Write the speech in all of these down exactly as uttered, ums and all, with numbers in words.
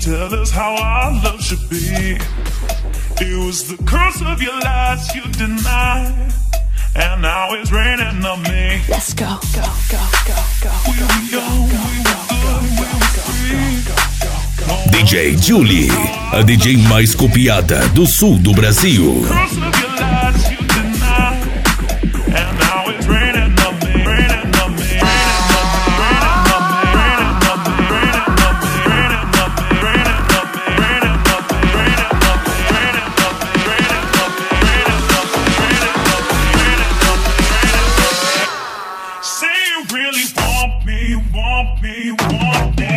tell us how our love should be. It was the curse of your lies you denied, and now it's raining on me. Let's go, go, go, go, go. We were young, we were good, we were free. D J Julie, a D J mais copiada do sul do Brasil. Curse of your lies you denied, and now it's raining on me, raining on me, raining on me, raining on me, raining on me, raining on me, raining on me, raining on me, raining on me, raining on me, raining on me, raining on me, raining on me, raining on me, raining on me. Say you really want me, want me, want me.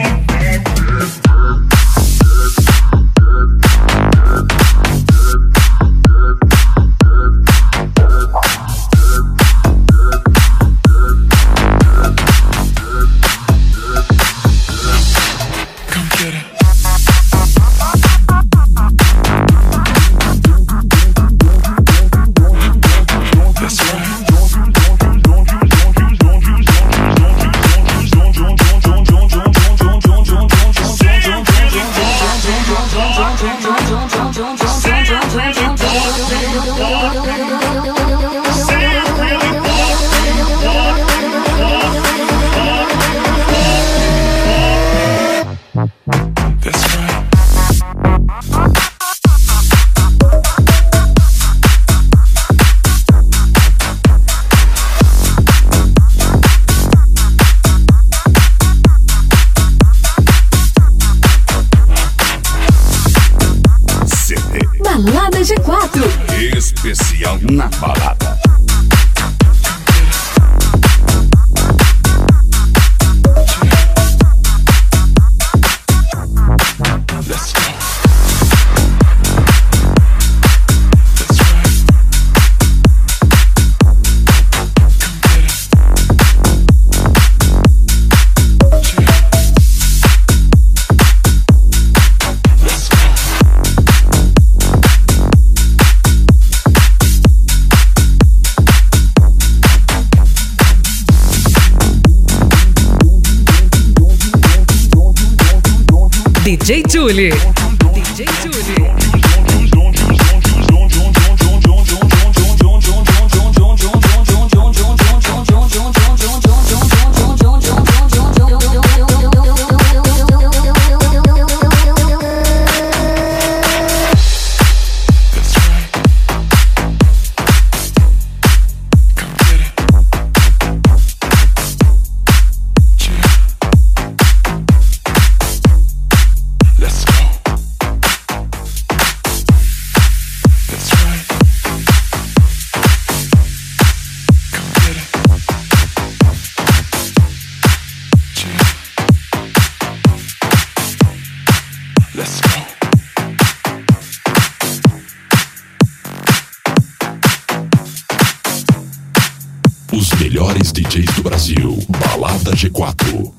Balada G quatro. Especial na balada. D J Julie. D J Julie. Os melhores D Js do Brasil. Balada G quatro.